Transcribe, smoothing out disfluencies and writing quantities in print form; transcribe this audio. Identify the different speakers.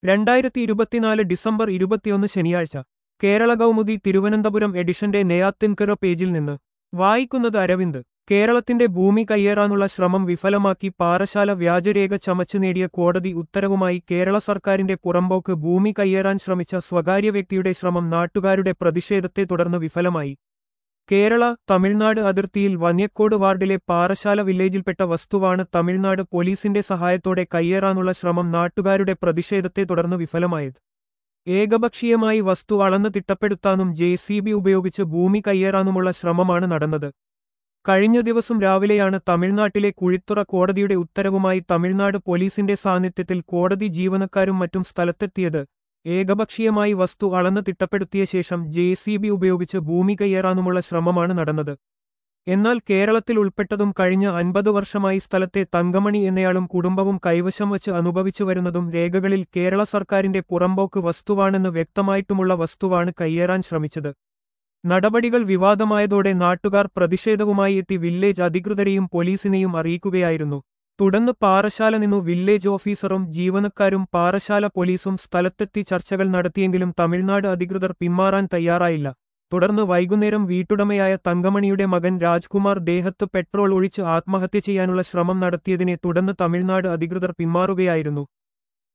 Speaker 1: 2024 December 21 ശനിയാഴ്ച കേരള കൗമുദി തിരുവനന്തപുരം എഡിഷന്റെ നെയ്യാത്തിൻകര പേജിൽ നിന്ന് വായിക്കുന്നത് അരവിന്ദ്. കേരളത്തിന്റെ ഭൂമി കയ്യേറാനുള്ള ശ്രമം വിഫലമാക്കി പാറശാല വ്യാജരേഖ ചമച്ച് നേടിയ കോടതി ഉത്തരവുമായി കേരള സർക്കാരിന്റെ പുറമ്പോക്ക് ഭൂമി കയ്യേറാൻ ശ്രമിച്ച സ്വകാര്യ വ്യക്തിയുടെ ശ്രമം നാട്ടുകാരുടെ പ്രതിഷേധത്തെ തുടർന്ന് വിഫലമായി. കേരള തമിഴ്നാട് അതിർത്തിയിൽ വന്യക്കോട് വാർഡിലെ പാറശാല വില്ലേജിൽപ്പെട്ട വസ്തുവാണ് തമിഴ്നാട് പോലീസിന്റെ സഹായത്തോടെ കയ്യേറാനുള്ള ശ്രമം നാട്ടുകാരുടെ പ്രതിഷേധത്തെ തുടർന്ന് വിഫലമായത്. ഏകപക്ഷീയമായി വസ്തു അളന്ന് തിട്ടപ്പെടുത്താനും JCB ഉപയോഗിച്ച് ഭൂമി കയ്യേറാനുമുള്ള ശ്രമമാണ് നടന്നത്. കഴിഞ്ഞ ദിവസം രാവിലെയാണ് തമിഴ്നാട്ടിലെ കുഴിത്തുറ കോടതിയുടെ ഉത്തരവുമായി തമിഴ്നാട് പോലീസിന്റെ സാന്നിധ്യത്തിൽ കോടതി ജീവനക്കാരും മറ്റും സ്ഥലത്തെത്തിയത്. ഏകപക്ഷീയമായി വസ്തു അളന്ന് തിട്ടപ്പെടുത്തിയ ശേഷം JCB ഉപയോഗിച്ച് ഭൂമി കയ്യേറാനുമുള്ള ശ്രമമാണ് നടന്നത്. എന്നാൽ കേരളത്തിൽ ഉൾപ്പെട്ടതും കഴിഞ്ഞ 50 വർഷമായി സ്ഥലത്തെ തങ്കമണി എന്നയാളും കുടുംബവും കൈവശം വച്ച് അനുഭവിച്ചു വരുന്നതും രേഖകളിൽ കേരള സർക്കാരിന്റെ പുറമ്പോക്ക് വസ്തുവാണെന്ന് വ്യക്തമായിട്ടുമുള്ള വസ്തുവാണ് കയ്യേറാൻ ശ്രമിച്ചത്. നടപടികൾ വിവാദമായതോടെ നാട്ടുകാർ പ്രതിഷേധവുമായി എത്തി വില്ലേജ് അധികൃതരെയും പോലീസിനെയും അറിയിക്കുകയായിരുന്നു. തുടർന്ന് പാറശാല നിന്നു വില്ലേജ് ഓഫീസറും ജീവനക്കാരും പാറശാല പോലീസും സ്ഥലത്തെത്തി ചർച്ചകൾ നടത്തിയെങ്കിലും തമിഴ്നാട് അധികൃതർ പിന്മാറാൻ തയ്യാറായില്ല. തുടർന്ന് വൈകുന്നേരം വീട്ടുടമയായ തങ്കമണിയുടെ മകൻ രാജ്കുമാർ ദേഹത്ത് പെട്രോൾ ഒഴിച്ച് ആത്മഹത്യ ചെയ്യാനുള്ള ശ്രമം നടത്തിയതിനെ തുടർന്ന് തമിഴ്നാട് അധികൃതർ പിന്മാറുകയായിരുന്നു.